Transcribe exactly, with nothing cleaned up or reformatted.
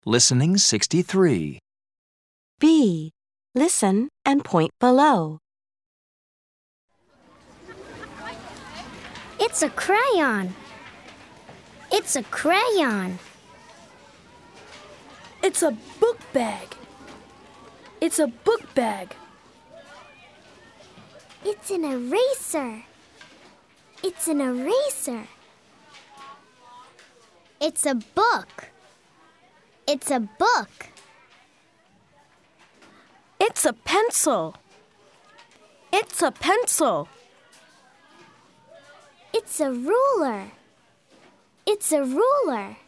Listening sixty-three. B. Listen and point below. It's a crayon. It's a crayon. It's a book bag. It's a book bag. It's an eraser. It's an eraser. It's a book. It's a book. It's a pencil. It's a pencil. It's a ruler. It's a ruler.